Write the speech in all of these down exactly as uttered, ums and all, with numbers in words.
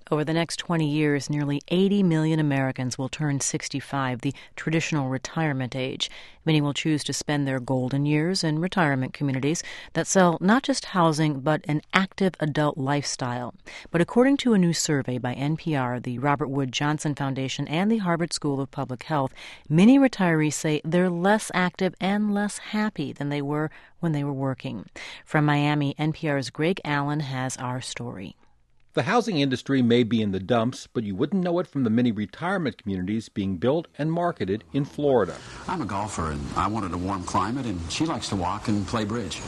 Over the next twenty years, nearly eighty million Americans will turn sixty-five, the traditional retirement age. Many will choose to spend their golden years in retirement communities that sell not just housing, but an active adult lifestyle. But according to a new survey by N P R, the Robert Wood Johnson Foundation, and the Harvard School of Public Health, many retirees say they're less active and less happy than they were when they were working. From Miami, N P R's Greg Allen has our story. The housing industry may be in the dumps, but you wouldn't know it from the many retirement communities being built and marketed in Florida. I'm a golfer, and I wanted a warm climate, and she likes to walk and play bridge.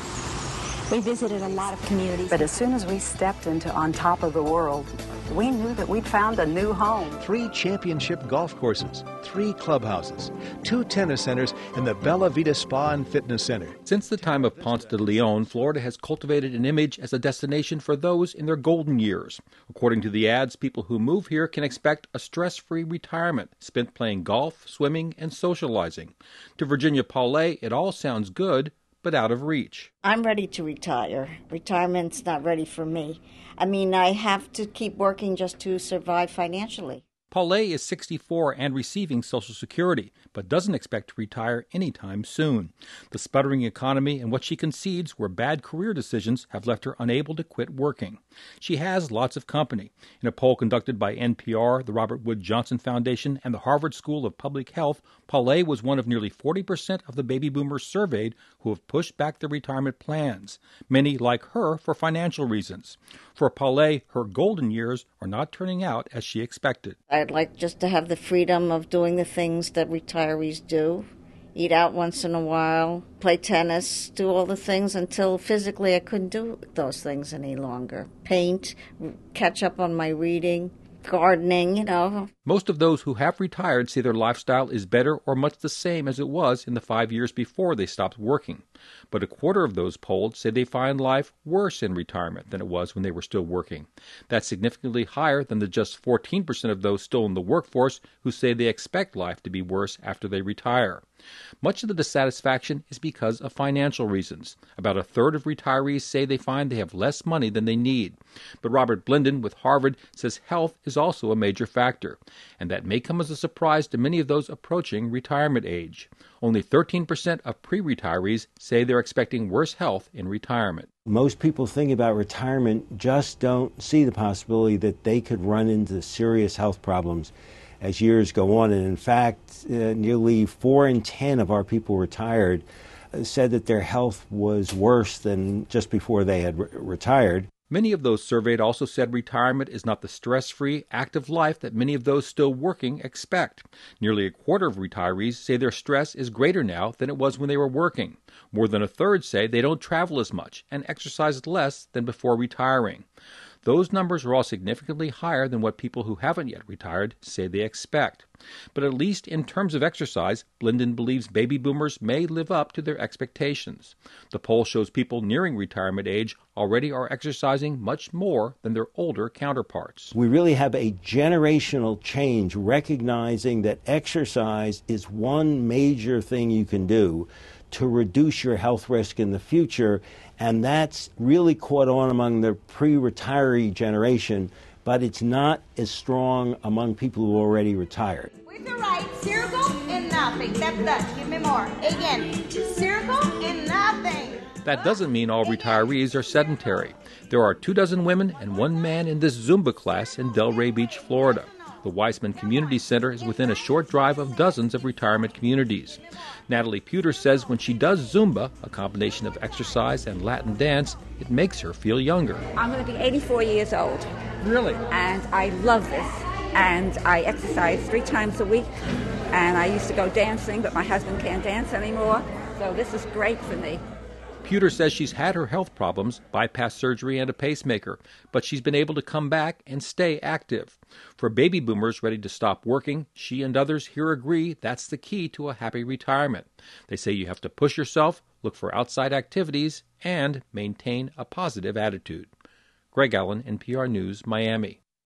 We visited a lot of communities. But as soon as we stepped into On Top of the World, we knew that we'd found a new home. Three championship golf courses, three clubhouses, two tennis centers, and the Bella Vita Spa and Fitness Center. Since the time of Ponce de Leon, Florida has cultivated an image as a destination for those in their golden years. According to the ads, people who move here can expect a stress-free retirement spent playing golf, swimming, and socializing. To Virginia Paulé, it all sounds good, but out of reach. I'm ready to retire. Retirement's not ready for me. I mean, I have to keep working just to survive financially. Paulé is sixty-four and receiving Social Security, but doesn't expect to retire anytime soon. The sputtering economy and what she concedes were bad career decisions have left her unable to quit working. She has lots of company. In a poll conducted by N P R, the Robert Wood Johnson Foundation, and the Harvard School of Public Health, Paulé was one of nearly forty percent of the baby boomers surveyed who have pushed back their retirement plans, many like her for financial reasons. For Paulé, her golden years are not turning out as she expected. I'd like just to have the freedom of doing the things that retirees do. Eat out once in a while, play tennis, do all the things until physically I couldn't do those things any longer. Paint, catch up on my reading, gardening, you know. Most of those who have retired say their lifestyle is better or much the same as it was in the five years before they stopped working. But a quarter of those polled say they find life worse in retirement than it was when they were still working. That's significantly higher than the just fourteen percent of those still in the workforce who say they expect life to be worse after they retire. Much of the dissatisfaction is because of financial reasons. About a third of retirees say they find they have less money than they need. But Robert Blinden with Harvard says health is also a major factor, and that may come as a surprise to many of those approaching retirement age. Only thirteen percent of pre-retirees say they're expecting worse health in retirement. Most people thinking about retirement just don't see the possibility that they could run into serious health problems as years go on. And in fact, uh, nearly four in ten of our people retired uh, said that their health was worse than just before they had re- retired. Many of those surveyed also said retirement is not the stress-free, active life that many of those still working expect. Nearly a quarter of retirees say their stress is greater now than it was when they were working. More than a third say they don't travel as much and exercise less than before retiring. Those numbers are all significantly higher than what people who haven't yet retired say they expect. But at least in terms of exercise, Blinden believes baby boomers may live up to their expectations. The poll shows people nearing retirement age already are exercising much more than their older counterparts. We really have a generational change, recognizing that exercise is one major thing you can do to reduce your health risk in the future, and that's really caught on among the pre-retiree generation, but it's not as strong among people who are already retired. With the right, circle and nothing. That's Dutch. Give me more. Again, circle and nothing. That doesn't mean all retirees are sedentary. There are two dozen women and one man in this Zumba class in Delray Beach, Florida. The Weissman Community Center is within a short drive of dozens of retirement communities. Natalie Puter says when she does Zumba, a combination of exercise and Latin dance, it makes her feel younger. I'm going to be eighty-four years old. Really? And I love this. And I exercise three times a week. And I used to go dancing, but my husband can't dance anymore. So this is great for me. Puter says she's had her health problems, bypass surgery and a pacemaker, but she's been able to come back and stay active. For baby boomers ready to stop working, she and others here agree that's the key to a happy retirement. They say you have to push yourself, look for outside activities, and maintain a positive attitude. Greg Allen, N P R News, Miami.